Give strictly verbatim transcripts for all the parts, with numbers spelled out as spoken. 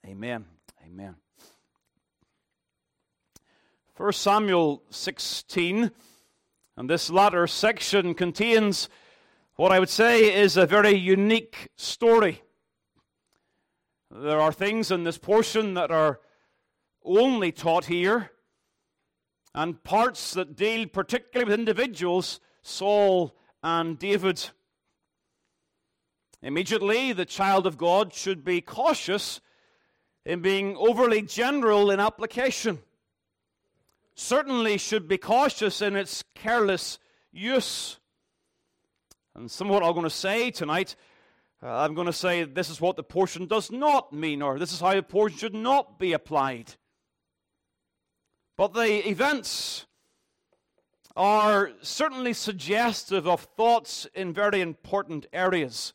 Amen. Amen. First Samuel sixteen, and this latter section contains what I would say is a very unique story. There are things in this portion that are only taught here, and parts that deal particularly with individuals, Saul and David. Immediately, the child of God should be cautious in being overly general in application. Certainly should be cautious in its careless use. And some of what I'm going to say tonight, uh, I'm going to say this is what the portion does not mean, or this is how the portion should not be applied. But the events are certainly suggestive of thoughts in very important areas.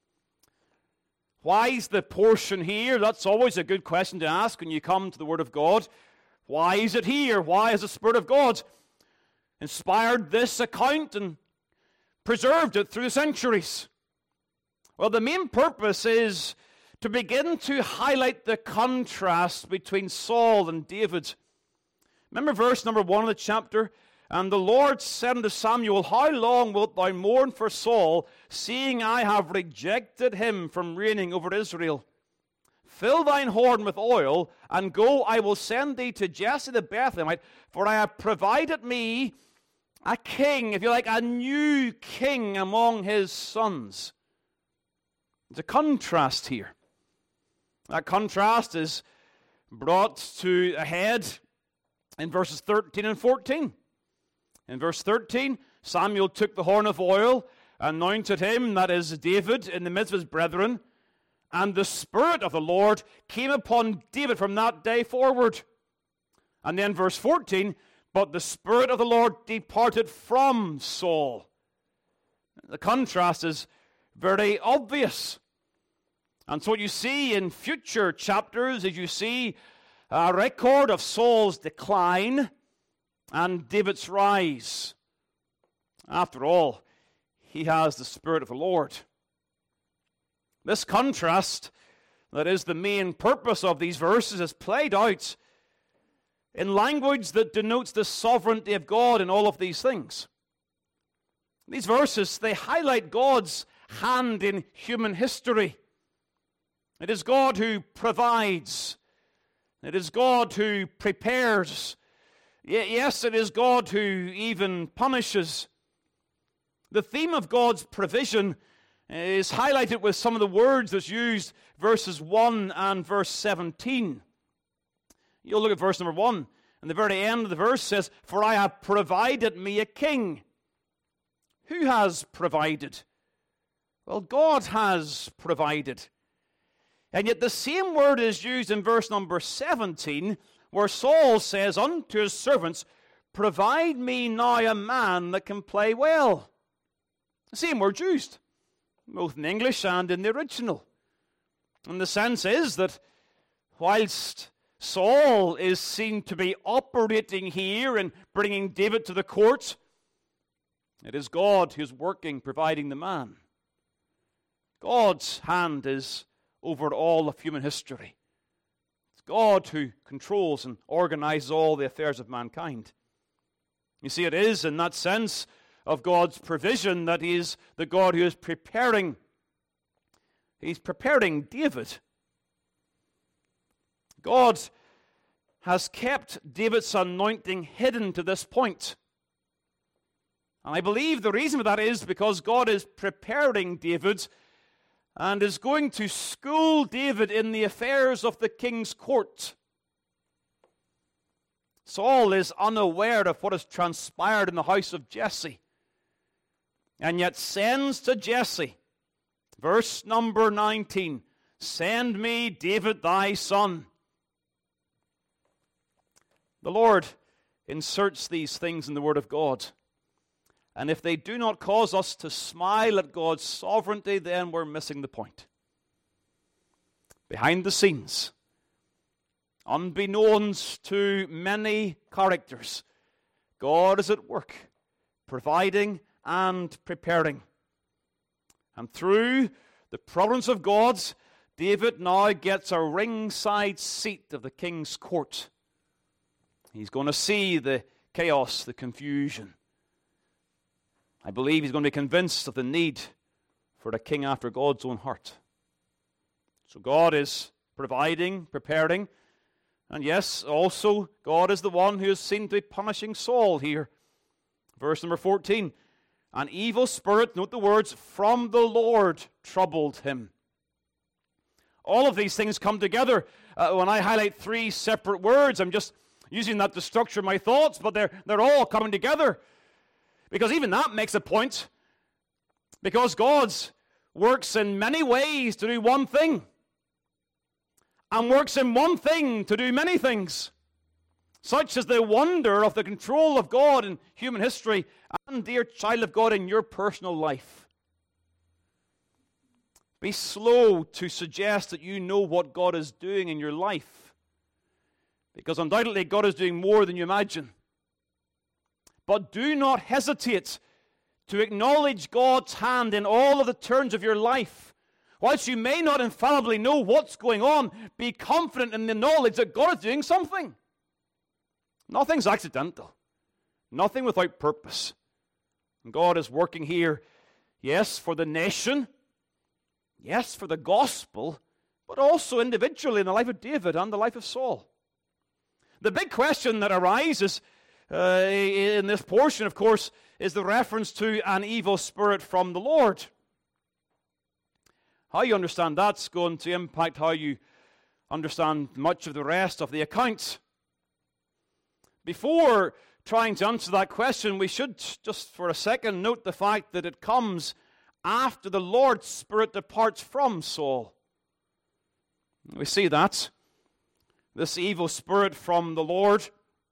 Why is the portion here? That's always a good question to ask when you come to the Word of God. Why is it here? Why has the Spirit of God inspired this account and preserved it through the centuries? Well, the main purpose is to begin to highlight the contrast between Saul and David. Remember verse number one of the chapter? And the Lord said unto Samuel, How long wilt thou mourn for Saul, seeing I have rejected him from reigning over Israel? Fill thine horn with oil, and go, I will send thee to Jesse the Bethlehemite, for I have provided me a king, if you like, a new king among his sons. There's a contrast here. That contrast is brought to a head in verses thirteen and fourteen. In verse thirteen, Samuel took the horn of oil, anointed him, that is David, in the midst of his brethren, and the Spirit of the Lord came upon David from that day forward. And then verse fourteen, but the Spirit of the Lord departed from Saul. The contrast is very obvious. And so what you see in future chapters is you see a record of Saul's decline and David's rise. After all, he has the Spirit of the Lord. This contrast, that is the main purpose of these verses, is played out in language that denotes the sovereignty of God in all of these things. These verses, they highlight God's hand in human history. It is God who provides. It is God who prepares. Yes, it is God who even punishes. The theme of God's provision is highlighted with some of the words that's used, verses one and verse seventeen. You'll look at verse number one, and the very end of the verse says, For I have provided me a king. Who has provided? Well, God has provided. And yet the same word is used in verse number seventeen, where Saul says unto his servants, Provide me now a man that can play well. The same word used, both in English and in the original. And the sense is that whilst Saul is seen to be operating here and bringing David to the court, it is God who's working, providing the man. God's hand is over all of human history. It's God who controls and organizes all the affairs of mankind. You see, it is in that sense of God's provision that He is the God who is preparing. He's preparing David. God has kept David's anointing hidden to this point. And I believe the reason for that is because God is preparing David and is going to school David in the affairs of the king's court. Saul is unaware of what has transpired in the house of Jesse, and yet sends to Jesse, verse number nineteen, Send me David thy son. The Lord inserts these things in the Word of God. And if they do not cause us to smile at God's sovereignty, then we're missing the point. Behind the scenes, unbeknownst to many characters, God is at work, providing and preparing. And through the providence of God, David now gets a ringside seat of the king's court. He's going to see the chaos, the confusion. I believe he's going to be convinced of the need for a king after God's own heart. So God is providing, preparing, and yes, also God is the one who is seen to be punishing Saul here. Verse number fourteen, an evil spirit, note the words, from the Lord troubled him. All of these things come together. Uh, when I highlight three separate words, I'm just using that to structure my thoughts, but they're, they're all coming together. Because even that makes a point. Because God works in many ways to do one thing. And works in one thing to do many things. Such is the wonder of the control of God in human history and, dear child of God, in your personal life. Be slow to suggest that you know what God is doing in your life. Because undoubtedly God is doing more than you imagine. But do not hesitate to acknowledge God's hand in all of the turns of your life. Whilst you may not infallibly know what's going on, be confident in the knowledge that God is doing something. Nothing's accidental. Nothing without purpose. And God is working here, yes, for the nation, yes, for the gospel, but also individually in the life of David and the life of Saul. The big question that arises uh, in this portion, of course, is the reference to an evil spirit from the Lord. How you understand that's going to impact how you understand much of the rest of the account. Before trying to answer that question, we should just for a second note the fact that it comes after the Lord's Spirit departs from Saul. We see that. This evil spirit from the Lord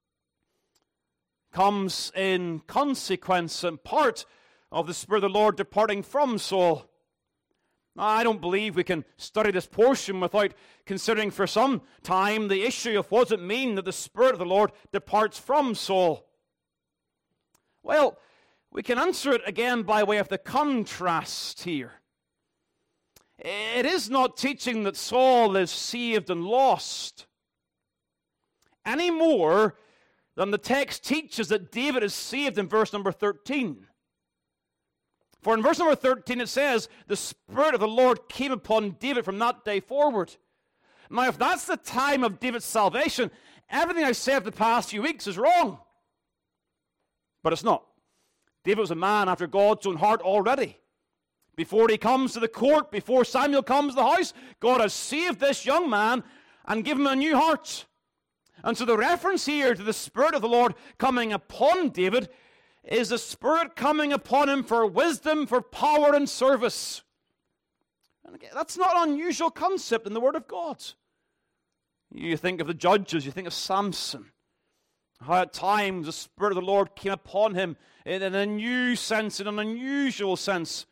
comes in consequence and part of the Spirit of the Lord departing from Saul. Now, I don't believe we can study this portion without considering for some time the issue of what does it mean that the Spirit of the Lord departs from Saul. Well, we can answer it again by way of the contrast here. It is not teaching that Saul is saved and lost, any more than the text teaches that David is saved in verse number thirteen. For in verse number thirteen it says, the Spirit of the Lord came upon David from that day forward. Now, if that's the time of David's salvation, everything I said the past few weeks is wrong. But it's not. David was a man after God's own heart already. Before he comes to the court, before Samuel comes to the house, God has saved this young man and given him a new heart. And so the reference here to the Spirit of the Lord coming upon David is the Spirit coming upon him for wisdom, for power and service. And again, that's not an unusual concept in the Word of God. You think of the judges, you think of Samson, how at times the Spirit of the Lord came upon him in a new sense, in an unusual sense.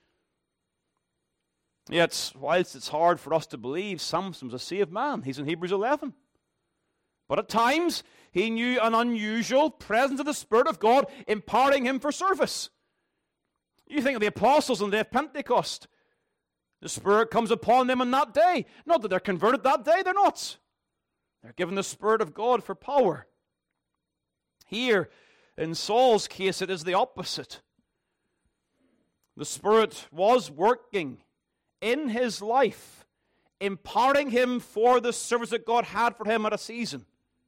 Yet, whilst it's hard for us to believe, Samson was a saved man. He's in Hebrews eleven. But at times, he knew an unusual presence of the Spirit of God imparting him for service. You think of the apostles on the day of Pentecost. The Spirit comes upon them on that day. Not that they're converted that day, they're not. They're given the Spirit of God for power. Here, in Saul's case, it is the opposite. The Spirit was working in his life, imparting him for the service that God had for him at a season.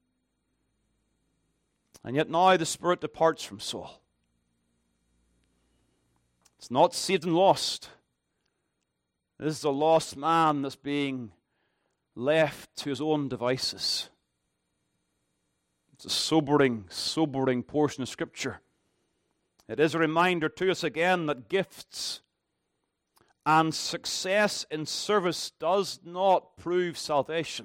And yet now the Spirit departs from Saul. It's not saved and lost. This is a lost man that's being left to his own devices. It's a sobering, sobering portion of Scripture. It is a reminder to us again that gifts and success in service does not prove salvation.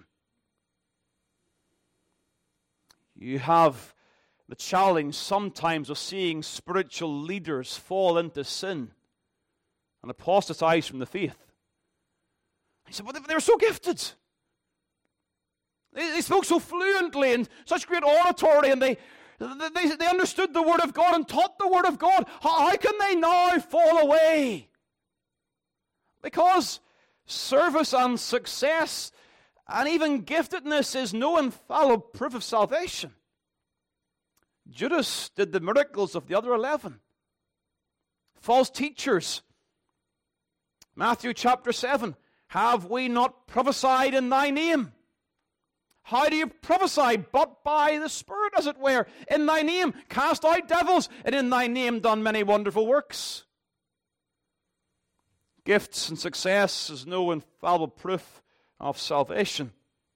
You have the challenge sometimes of seeing spiritual leaders fall into sin and apostatize from the faith. He said, well, they were so gifted. They, they spoke so fluently and such great oratory, and they, they, they understood the Word of God and taught the Word of God. How, how can they now fall away? Because service and success and even giftedness is no infallible proof of salvation. Judas did the miracles of the other eleven. False teachers. Matthew chapter seven. Have we not prophesied in thy name? How do you prophesy? But by the Spirit, as it were. In thy name cast out devils, and in thy name done many wonderful works. Gifts and success is no infallible proof of salvation.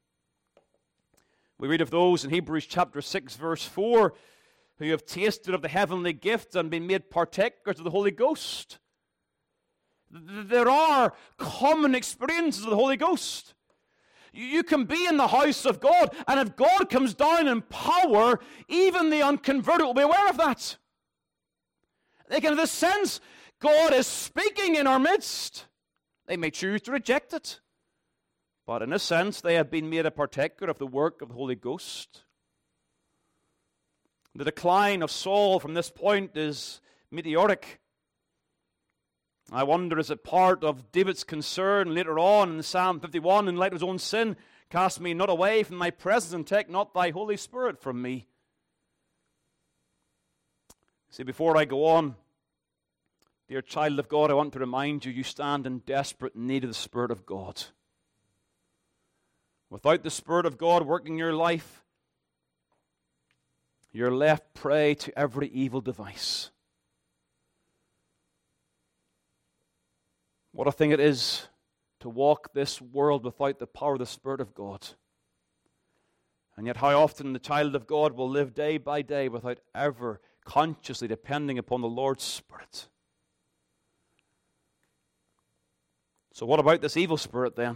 We read of those in Hebrews chapter six, verse four, who have tasted of the heavenly gift and been made partakers of the Holy Ghost. There are common experiences of the Holy Ghost. You can be in the house of God, and if God comes down in power, even the unconverted will be aware of that. They can have this sense God is speaking in our midst. They may choose to reject it, but in a sense they have been made a partaker of the work of the Holy Ghost. The decline of Saul from this point is meteoric. I wonder, is it part of David's concern later on in Psalm fifty-one, in light of his own sin, cast me not away from thy presence and take not thy Holy Spirit from me. See, before I go on, dear child of God, I want to remind you, you stand in desperate need of the Spirit of God. Without the Spirit of God working your life, you're left prey to every evil device. What a thing it is to walk this world without the power of the Spirit of God. And yet how often the child of God will live day by day without ever consciously depending upon the Lord's Spirit. So what about this evil spirit then?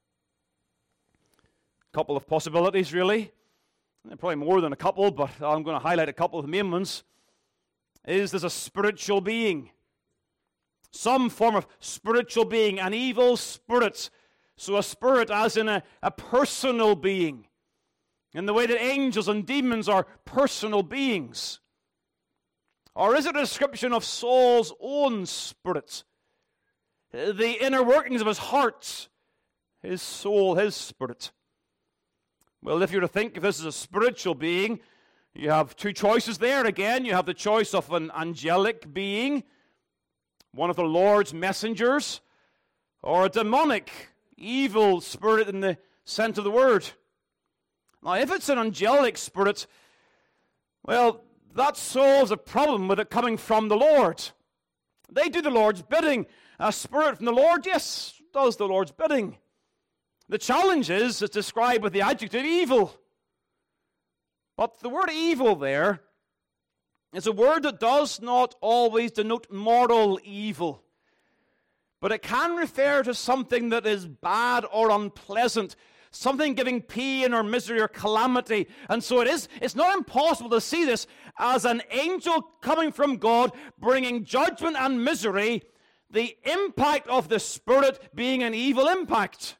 A couple of possibilities really. Probably more than a couple, but I'm going to highlight a couple of the main ones. Is there's a spiritual being. Some form of spiritual being, an evil spirit. So a spirit as in a, a personal being. In the way that angels and demons are personal beings. Or is it a description of Saul's own spirit? The inner workings of his heart, his soul, his spirit. Well, if you're to think if this is a spiritual being, you have two choices there again. You have the choice of an angelic being, one of the Lord's messengers, or a demonic, evil spirit in the sense of the word. Now, if it's an angelic spirit, well, that solves a problem with it coming from the Lord. They do the Lord's bidding. A spirit from the Lord, yes, does the Lord's bidding. The challenge is, it's described with the adjective evil. But the word evil there is a word that does not always denote moral evil. But it can refer to something that is bad or unpleasant, something giving pain or misery or calamity. And so it is, it's not impossible to see this as an angel coming from God, bringing judgment and misery, the impact of the Spirit being an evil impact.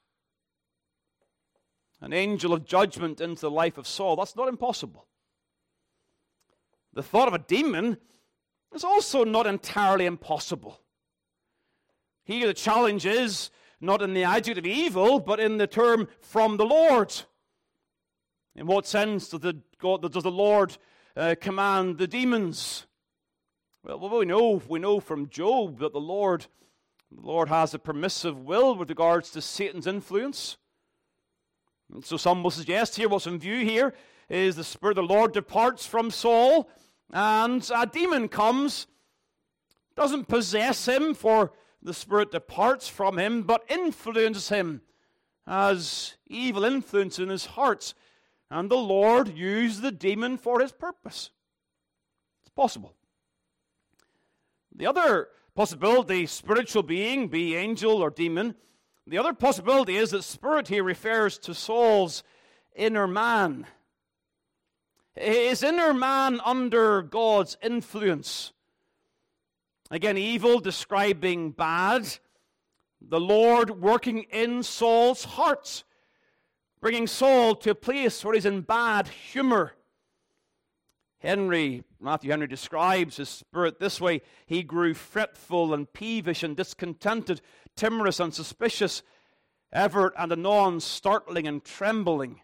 An angel of judgment into the life of Saul, that's not impossible. The thought of a demon is also not entirely impossible. Here the challenge is not in the adjective evil, but in the term from the Lord. In what sense does the, God, does the Lord uh, command the demons? Well, we know we know from Job that the Lord, the Lord has a permissive will with regards to Satan's influence. And so some will suggest here, what's in view here is the Spirit of the Lord departs from Saul, and a demon comes, doesn't possess him, for the Spirit departs from him, but influences him as evil influence in his heart. And the Lord used the demon for his purpose. It's possible. The other possibility, spiritual being, be angel or demon, the other possibility is that spirit here refers to Saul's inner man. His inner man under God's influence. Again, evil describing bad. The Lord working in Saul's heart, bringing Saul to a place where he's in bad humor. Henry, Matthew Henry describes his spirit this way. He grew fretful and peevish and discontented, timorous and suspicious, ever and anon startling and trembling.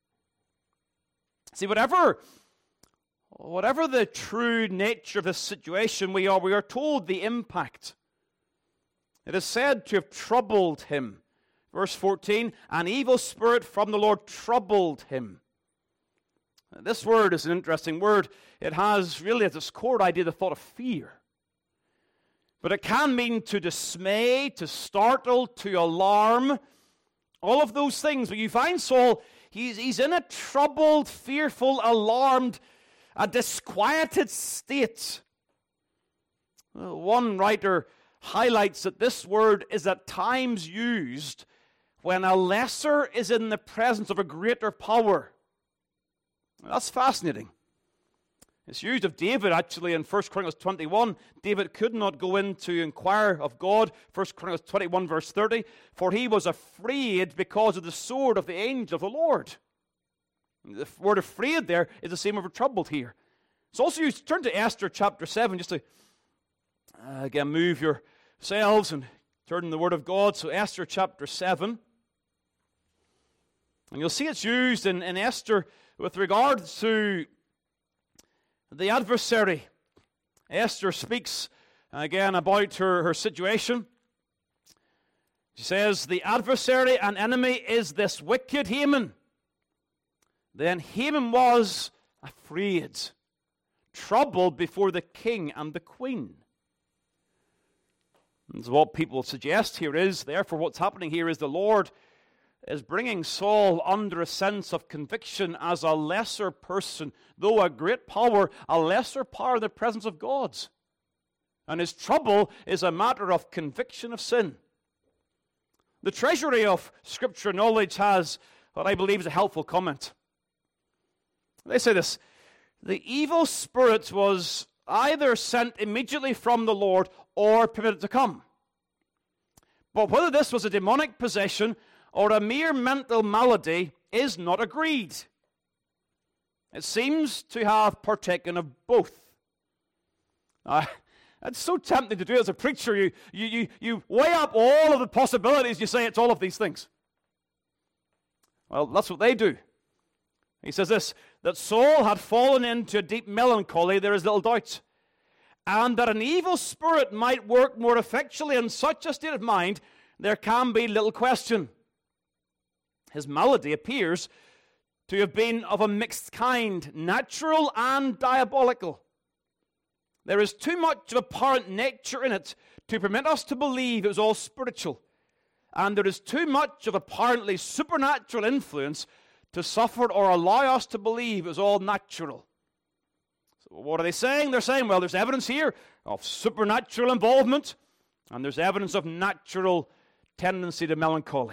See, whatever, whatever the true nature of this situation, we are, we are told the impact. It is said to have troubled him. Verse fourteen, an evil spirit from the Lord troubled him. This word is an interesting word. It has really at its core idea the thought of fear. But it can mean to dismay, to startle, to alarm, all of those things. But you find Saul, he's, he's in a troubled, fearful, alarmed, a disquieted state. One writer highlights that this word is at times used when a lesser is in the presence of a greater power. That's fascinating. It's used of David, actually, in First Chronicles twenty-one. David could not go in to inquire of God. First Chronicles twenty-one, verse thirty. For he was afraid because of the sword of the angel of the Lord. The word afraid there is the same word for troubled here. It's also used, turn to Esther chapter seven, just to, uh, again, move yourselves and turn to the Word of God. So Esther chapter seven. And you'll see it's used in, in Esther with regard to the adversary. Esther speaks again about her, her situation. She says, the adversary and enemy is this wicked Haman. Then Haman was afraid, troubled before the king and the queen. And so what people suggest here is, therefore what's happening here is the Lord is bringing Saul under a sense of conviction as a lesser person, though a great power, a lesser power in the presence of God. And his trouble is a matter of conviction of sin. The treasury of Scripture knowledge has what I believe is a helpful comment. They say this: the evil spirit was either sent immediately from the Lord or permitted to come. But whether this was a demonic possession or a mere mental malady is not agreed. It seems to have partaken of both. Uh, it's so tempting to do as a preacher. You, you, you, you weigh up all of the possibilities, you say it's all of these things. Well, that's what they do. He says this, that Saul had fallen into a deep melancholy, there is little doubt, and that an evil spirit might work more effectually in such a state of mind, there can be little question. His malady appears to have been of a mixed kind, natural and diabolical. There is too much of apparent nature in it to permit us to believe it was all spiritual, and there is too much of apparently supernatural influence to suffer or allow us to believe it was all natural. So what are they saying? They're saying, well, there's evidence here of supernatural involvement, and there's evidence of natural tendency to melancholy.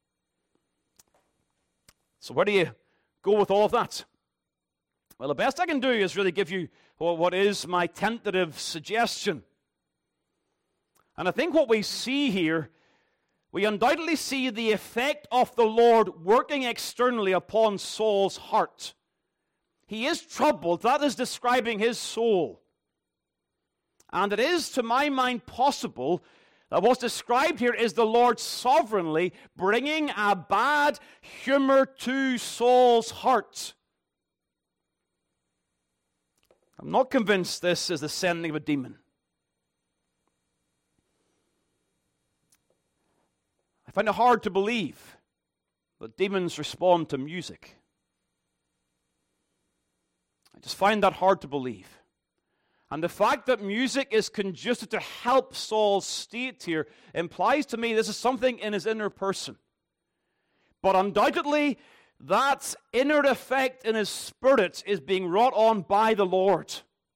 So where do you go with all of that? Well, the best I can do is really give you what is my tentative suggestion. And I think what we see here, we undoubtedly see the effect of the Lord working externally upon Saul's heart. He is troubled. That is describing his soul. And it is, to my mind, possible that what's described here is the Lord sovereignly bringing a bad humor to Saul's heart. I'm not convinced this is the sending of a demon. I find it hard to believe that demons respond to music. I just find that hard to believe. And the fact that music is conducive to help Saul's state here implies to me this is something in his inner person. But undoubtedly, that inner effect in his spirit is being wrought on by the Lord.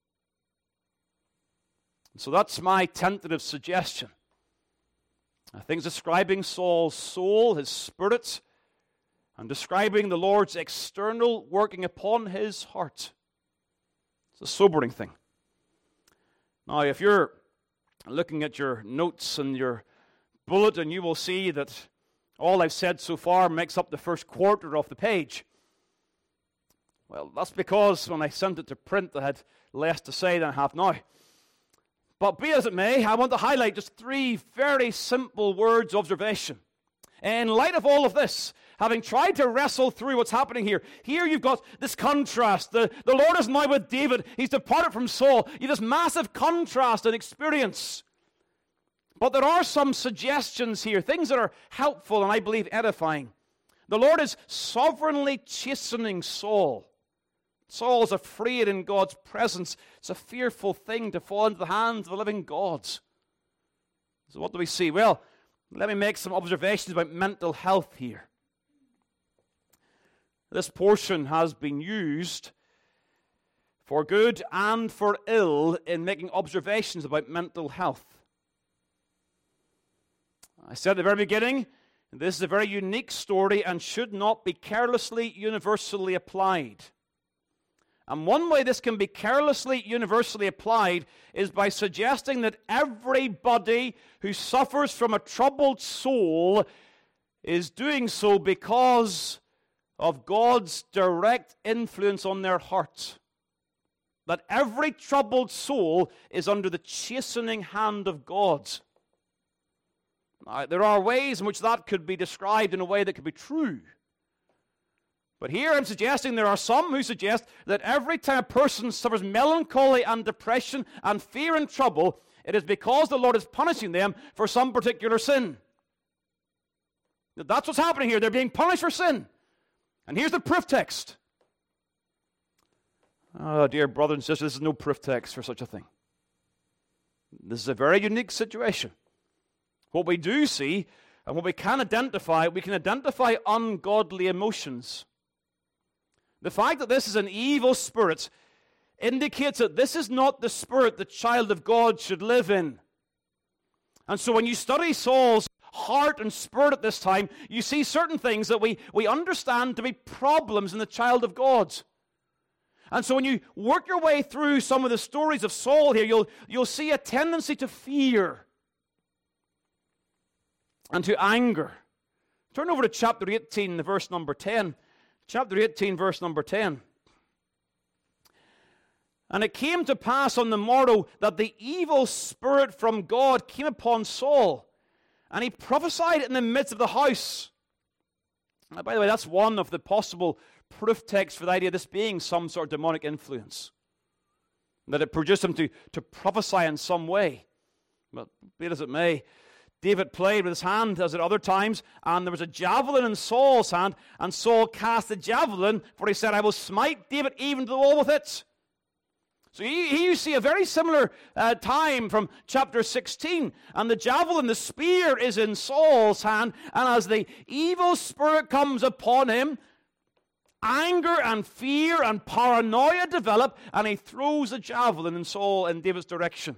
So that's my tentative suggestion. I think it's describing Saul's soul, his spirit, and describing the Lord's external working upon his heart. It's a sobering thing. Now, if you're looking at your notes and your bulletin, you will see that all I've said so far makes up the first quarter of the page. Well, that's because when I sent it to print, I had less to say than I have now. But be as it may, I want to highlight just three very simple words of observation. in light of all of this, having tried to wrestle through what's happening here, here you've got this contrast. The, the Lord is now with David. He's departed from Saul. You have this massive contrast and experience. But there are some suggestions here, things that are helpful and I believe edifying. The Lord is sovereignly chastening Saul. Saul is afraid in God's presence. It's a fearful thing to fall into the hands of the living God. So what do we see? Well, let me make some observations about mental health here. This portion has been used for good and for ill in making observations about mental health. I said at the very beginning, this is a very unique story and should not be carelessly universally applied. And one way this can be carelessly universally applied is by suggesting that everybody who suffers from a troubled soul is doing so because of God's direct influence on their heart. That every troubled soul is under the chastening hand of God. Now, there are ways in which that could be described in a way that could be true. But here I'm suggesting there are some who suggest that every time a person suffers melancholy and depression and fear and trouble, it is because the Lord is punishing them for some particular sin. That's what's happening here. They're being punished for sin. And here's the proof text. Oh, dear brothers and sisters, this is no proof text for such a thing. This is a very unique situation. What we do see, and what we can identify, we can identify ungodly emotions. The fact that this is an evil spirit indicates that this is not the spirit the child of God should live in. And so when you study Saul's heart and spirit at this time, you see certain things that we, we understand to be problems in the child of God. And so when you work your way through some of the stories of Saul here, you'll, you'll see a tendency to fear and to anger. Turn over to chapter eighteen, the verse number ten. Chapter eighteen, verse number ten. And it came to pass on the morrow that the evil spirit from God came upon Saul, and he prophesied in the midst of the house. Now, by the way, that's one of the possible proof texts for the idea of this being some sort of demonic influence. That it produced him to, to prophesy in some way. But be it as it may, David played with his hand as at other times, and there was a javelin in Saul's hand, and Saul cast the javelin, for he said, I will smite David even to the wall with it. So here you see a very similar uh, time from chapter sixteen, and the javelin, the spear, is in Saul's hand, and as the evil spirit comes upon him, anger and fear and paranoia develop, and he throws the javelin in Saul in David's direction.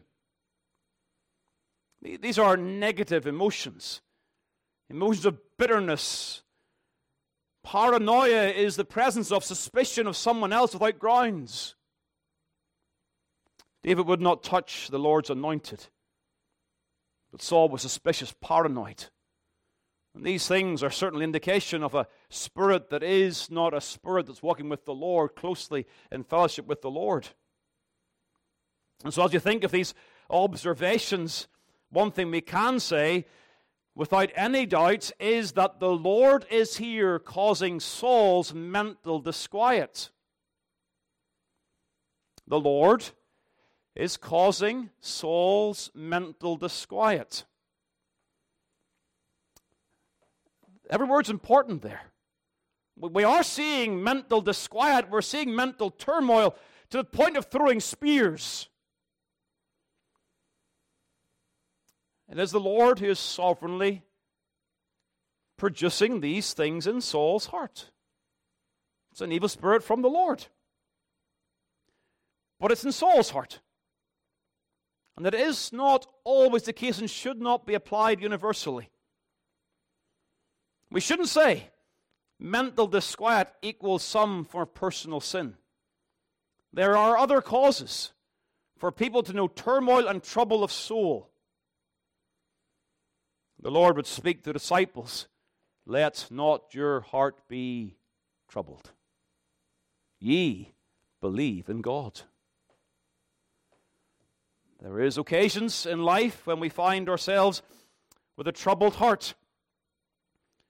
These are negative emotions, emotions of bitterness. Paranoia is the presence of suspicion of someone else without grounds. David would not touch the Lord's anointed, but Saul was suspicious, paranoid. And these things are certainly indication of a spirit that is not a spirit that's walking with the Lord closely in fellowship with the Lord. And so as you think of these observations, one thing we can say, without any doubt, is that the Lord is here causing Saul's mental disquiet. The Lord is causing Saul's mental disquiet. Every word's important there. We are seeing mental disquiet. We're seeing mental turmoil to the point of throwing spears. It is the Lord who is sovereignly producing these things in Saul's heart. It's an evil spirit from the Lord. But it's in Saul's heart. And that is not always the case and should not be applied universally. We shouldn't say mental disquiet equals some form of personal sin. There are other causes for people to know turmoil and trouble of soul. The Lord would speak to the disciples, let not your heart be troubled. Ye believe in God. There is occasions in life when we find ourselves with a troubled heart.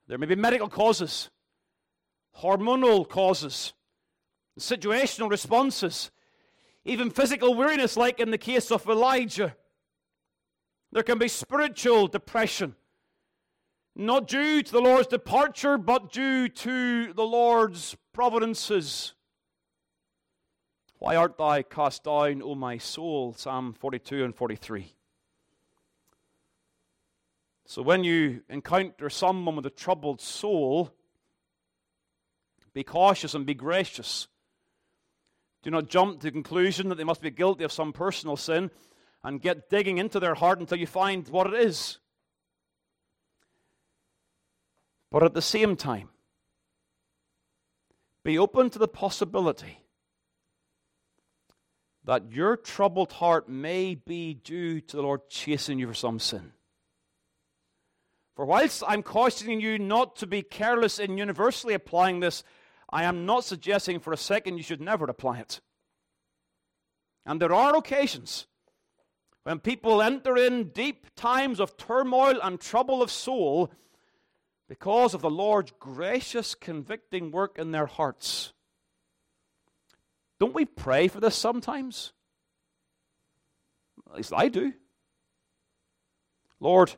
There may be medical causes, hormonal causes, situational responses, even physical weariness, like in the case of Elijah. There can be spiritual depression, not due to the Lord's departure, but due to the Lord's providences. Why art thou cast down, O my soul? Psalm forty-two and forty-three. So when you encounter someone with a troubled soul, be cautious and be gracious. Do not jump to the conclusion that they must be guilty of some personal sin and get digging into their heart until you find what it is. But at the same time, be open to the possibility that your troubled heart may be due to the Lord chasing you for some sin. For whilst I'm cautioning you not to be careless in universally applying this, I am not suggesting for a second you should never apply it. And there are occasions when people enter in deep times of turmoil and trouble of soul because of the Lord's gracious convicting work in their hearts. Don't we pray for this sometimes? At least I do. Lord,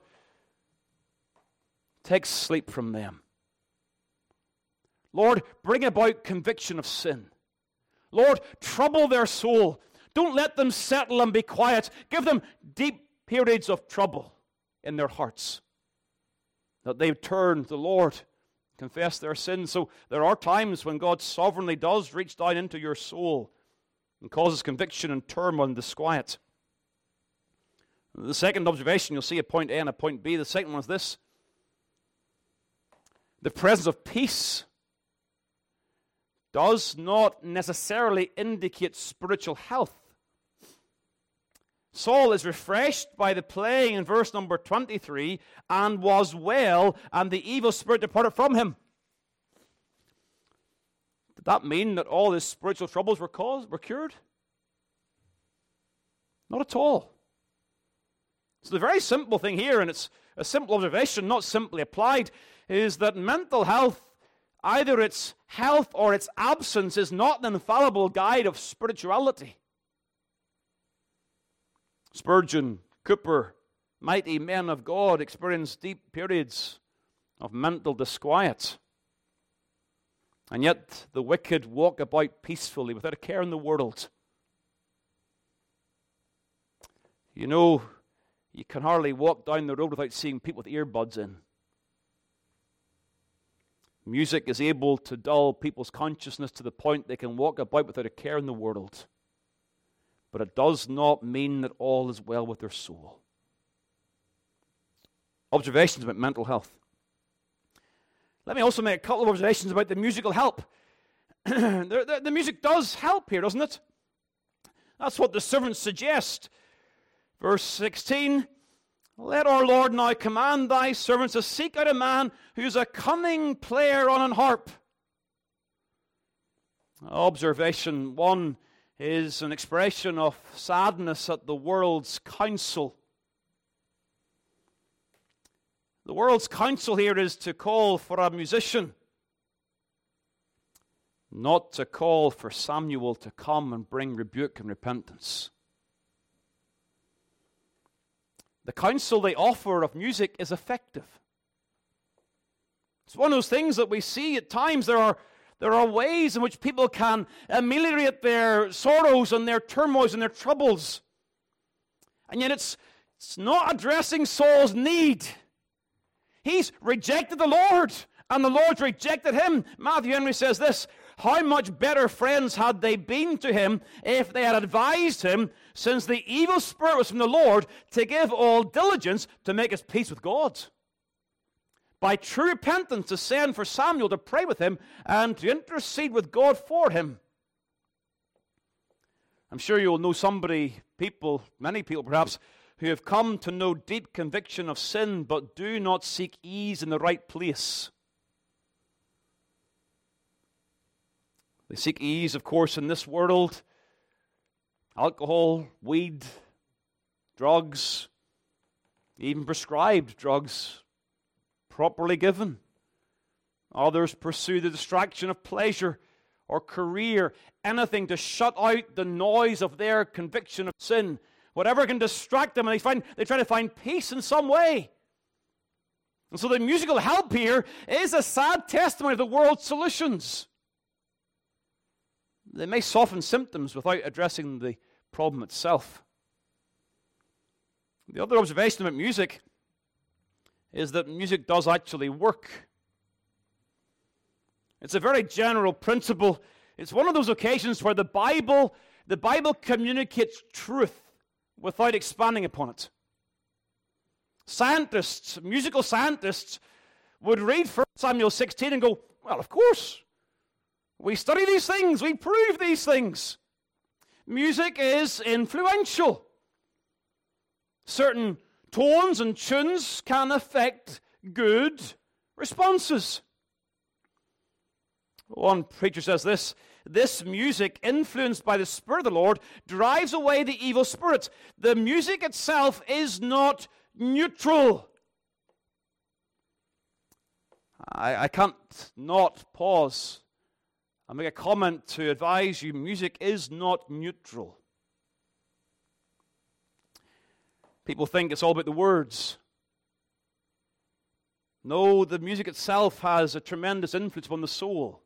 take sleep from them. Lord, bring about conviction of sin. Lord, trouble their soul. Don't let them settle and be quiet. Give them deep periods of trouble in their hearts, that they turn to the Lord, confess their sins. So there are times when God sovereignly does reach down into your soul and causes conviction and turmoil and disquiet. The second observation, you'll see a point A and a point B. The second one is this: the presence of peace does not necessarily indicate spiritual health. Saul is refreshed by the playing in verse number twenty-three, and was well, and the evil spirit departed from him. Did that mean that all his spiritual troubles were caused, were cured? Not at all. So the very simple thing here, and it's a simple observation, not simply applied, is that mental health, either its health or its absence, is not an infallible guide of spirituality. Spurgeon, Cooper, mighty men of God experienced deep periods of mental disquiet. And yet the wicked walk about peacefully without a care in the world. You know, you can hardly walk down the road without seeing people with earbuds in. Music is able to dull people's consciousness to the point they can walk about without a care in the world. But it does not mean that all is well with their soul. Observations about mental health. Let me also make a couple of observations about the musical help. the, the, the music does help here, doesn't it? That's what the servants suggest. Verse sixteen, let our Lord now command thy servants to seek out a man who is a cunning player on an harp. Observation one is an expression of sadness at the world's counsel. The world's counsel here is to call for a musician, not to call for Samuel to come and bring rebuke and repentance. The counsel they offer of music is effective. It's one of those things that we see at times. There are, there are ways in which people can ameliorate their sorrows and their turmoils and their troubles. And yet it's, it's not addressing Saul's need. He's rejected the Lord, and the Lord's rejected him. Matthew Henry says this: how much better friends had they been to him if they had advised him, since the evil spirit was from the Lord, to give all diligence to make his peace with God. By true repentance to send for Samuel to pray with him and to intercede with God for him. I'm sure you'll know somebody, people, many people perhaps, who have come to know deep conviction of sin but do not seek ease in the right place. They seek ease, of course, in this world. Alcohol, weed, drugs, even prescribed drugs, properly given. Others pursue the distraction of pleasure or career, anything to shut out the noise of their conviction of sin. Whatever can distract them, and they find they try to find peace in some way. And so the musical help here is a sad testimony of the world's solutions. They may soften symptoms without addressing the problem itself. The other observation about music is that music does actually work. It's a very general principle. It's one of those occasions where the Bible, the Bible communicates truth without expanding upon it. Scientists, musical scientists, would read First Samuel sixteen and go, well, of course. We study these things. We prove these things. Music is influential. Certain tones and tunes can affect good responses. One preacher says this: this music, influenced by the Spirit of the Lord, drives away the evil spirits. The music itself is not neutral. I, I can't not pause and make a comment to advise you, music is not neutral. People think it's all about the words. No, the music itself has a tremendous influence upon the soul.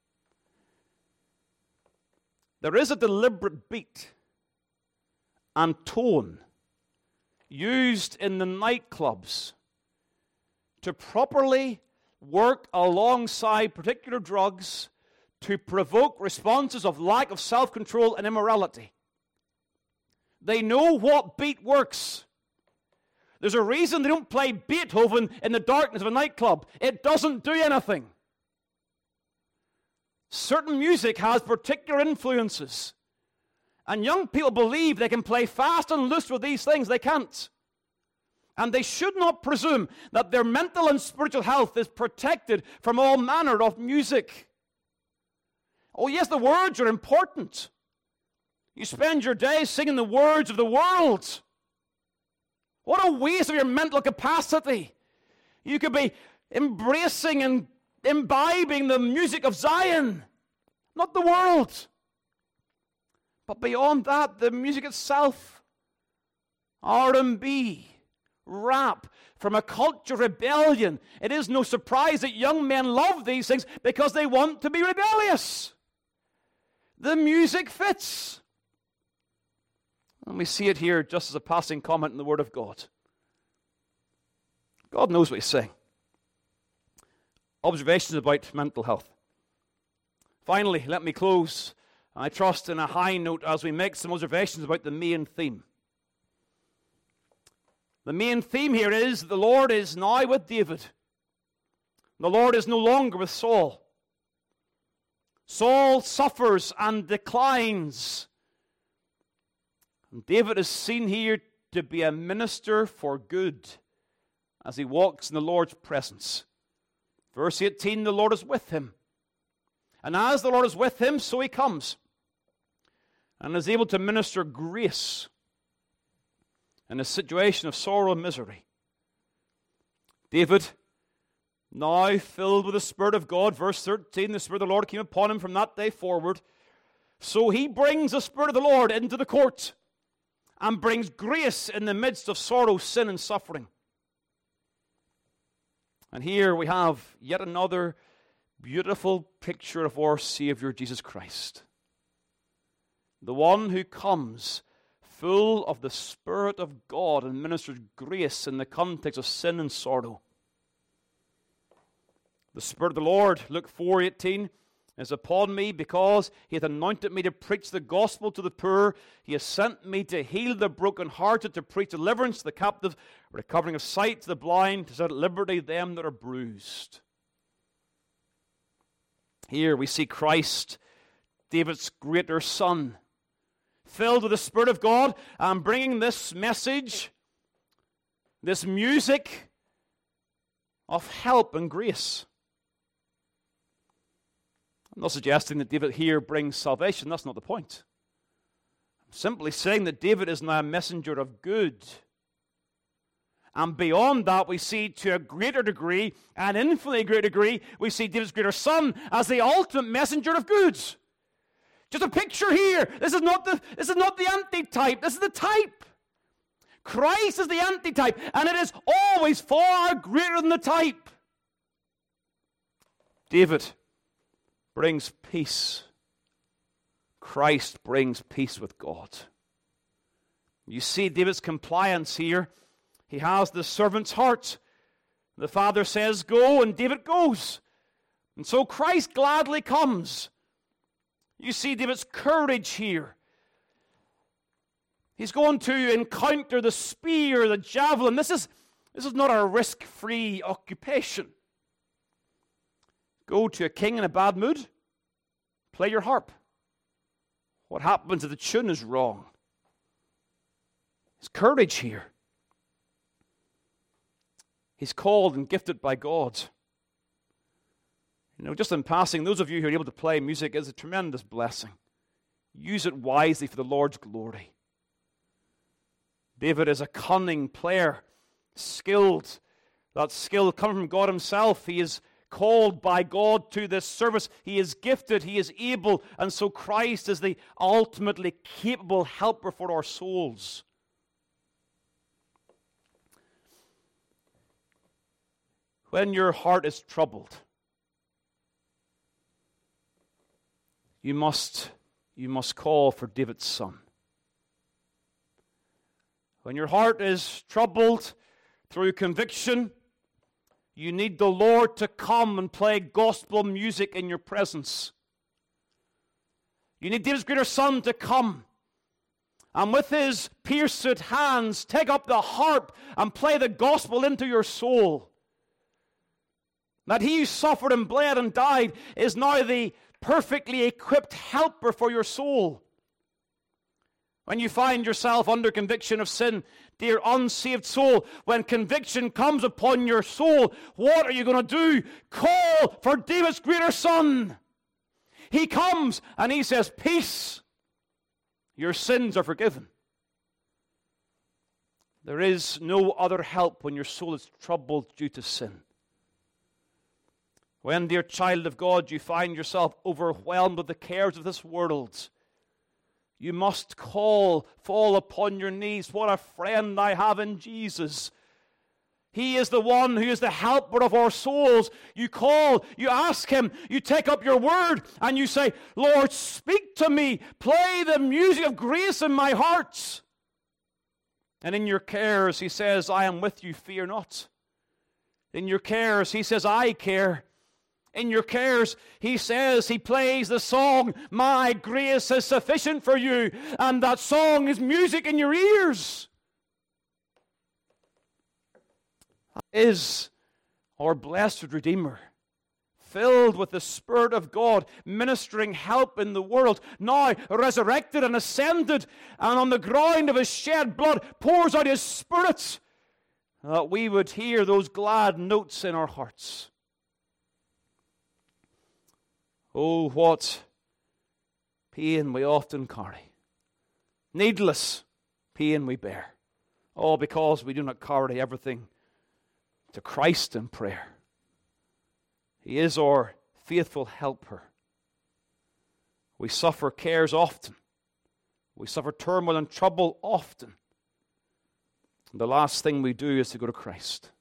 There is a deliberate beat and tone used in the nightclubs to properly work alongside particular drugs to provoke responses of lack of self-control and immorality. They know what beat works. There's a reason they don't play Beethoven in the darkness of a nightclub. It doesn't do anything. Certain music has particular influences. And young people believe they can play fast and loose with these things. They can't. And they should not presume that their mental and spiritual health is protected from all manner of music. Oh yes, the words are important. You spend your days singing the words of the world. What a waste of your mental capacity. You could be embracing and imbibing the music of Zion, not the world. But beyond that, the music itself, R and B, rap, from a culture rebellion. It is no surprise that young men love these things because they want to be rebellious. The music fits. And we see it here just as a passing comment in the Word of God. God knows what He's saying. Observations about mental health. Finally, let me close, I trust, in a high note as we make some observations about the main theme. The main theme here is the Lord is now with David. The Lord is no longer with Saul. Saul suffers and declines. And David is seen here to be a minister for good as he walks in the Lord's presence. Verse eighteen, the Lord is with him. And as the Lord is with him, so he comes and is able to minister grace in a situation of sorrow and misery. David, now filled with the Spirit of God, verse thirteen, the Spirit of the Lord came upon him from that day forward. So he brings the Spirit of the Lord into the court and brings grace in the midst of sorrow, sin, and suffering. And here we have yet another beautiful picture of our Savior, Jesus Christ. The one who comes full of the Spirit of God and ministers grace in the context of sin and sorrow. The Spirit of the Lord, Luke four eighteen, is upon me because He hath anointed me to preach the gospel to the poor. He has sent me to heal the brokenhearted, to preach deliverance to the captive, recovering of sight to the blind, to set at liberty them that are bruised. Here we see Christ, David's greater son, filled with the Spirit of God and bringing this message, this music of help and grace. I'm not suggesting that David here brings salvation. That's not the point. I'm simply saying that David is now a messenger of good. And beyond that, we see to a greater degree, an infinitely greater degree, we see David's greater son as the ultimate messenger of goods. Just a picture here. This is not the, this is not the antitype. This is the type. Christ is the antitype, and it is always far greater than the type. David brings peace. Christ brings peace with God. You see David's compliance here. He has the servant's heart. The Father says, go, and David goes. And so Christ gladly comes. You see David's courage here. He's going to encounter the spear, the javelin. This is, this is not a risk-free occupation. Go to a king in a bad mood, play your harp. What happens if the tune is wrong? His courage here. He's called and gifted by God. You know, just in passing, those of you who are able to play music is a tremendous blessing. Use it wisely for the Lord's glory. David is a cunning player, skilled. That skill comes from God himself. He is called by God to this service. He is gifted. He is able. And so Christ is the ultimately capable helper for our souls. When your heart is troubled, you must, you must call for David's son. When your heart is troubled through conviction, you need the Lord to come and play gospel music in your presence. You need David's greater son to come and with his pierced hands take up the harp and play the gospel into your soul. That he who suffered and bled and died is now the perfectly equipped helper for your soul. When you find yourself under conviction of sin, dear unsaved soul, when conviction comes upon your soul, what are you going to do? Call for David's greater son. He comes and he says, peace, your sins are forgiven. There is no other help when your soul is troubled due to sin. When, dear child of God, you find yourself overwhelmed with the cares of this world, you must call, fall upon your knees. What a friend I have in Jesus. He is the one who is the helper of our souls. You call, you ask him, you take up your word, and you say, Lord, speak to me. Play the music of grace in my heart. And in your cares, he says, I am with you, fear not. In your cares, he says, I care. In your cares, he says, he plays the song, my grace is sufficient for you. And that song is music in your ears. That is our blessed Redeemer, filled with the Spirit of God, ministering help in the world, now resurrected and ascended, and on the ground of his shed blood pours out his Spirit, that we would hear those glad notes in our hearts. Oh, what pain we often carry. Needless pain we bear. All because we do not carry everything to Christ in prayer. He is our faithful helper. We suffer cares often. We suffer turmoil and trouble often. And the last thing we do is to go to Christ.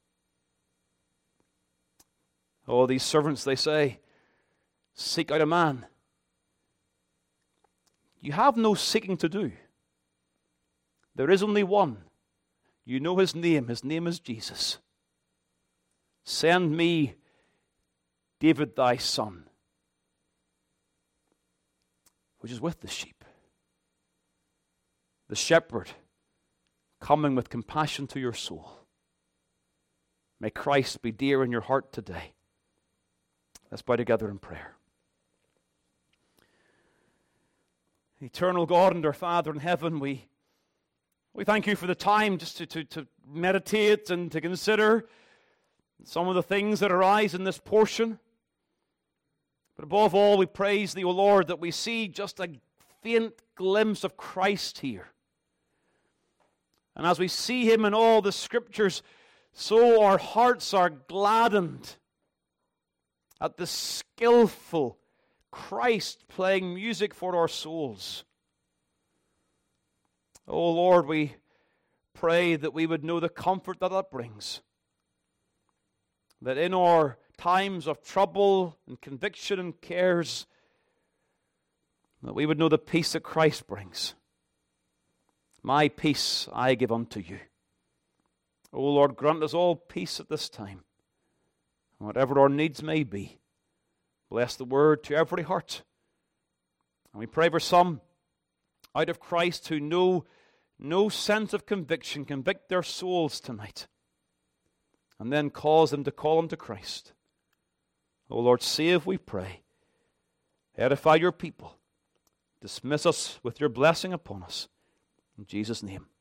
Oh, these servants, they say, seek out a man. You have no seeking to do. There is only one. You know his name. His name is Jesus. Send me David thy son, which is with the sheep. The shepherd coming with compassion to your soul. May Christ be dear in your heart today. Let's bow together in prayer. Eternal God and our Father in heaven, we, we thank you for the time just to, to, to meditate and to consider some of the things that arise in this portion. But above all, we praise thee, O Lord, that we see just a faint glimpse of Christ here. And as we see him in all the scriptures, So our hearts are gladdened at the skillful Christ playing music for our souls. Oh Lord, we pray that we would know the comfort that that brings. That in our times of trouble and conviction and cares, that we would know the peace that Christ brings. My peace I give unto you. O Lord, grant us all peace at this time. Whatever our needs may be, bless the word to every heart. And we pray for some out of Christ who know no sense of conviction. Convict their souls tonight. And then cause them to call them to Christ. O Lord, save, we pray. Edify your people. Dismiss us with your blessing upon us. In Jesus' name.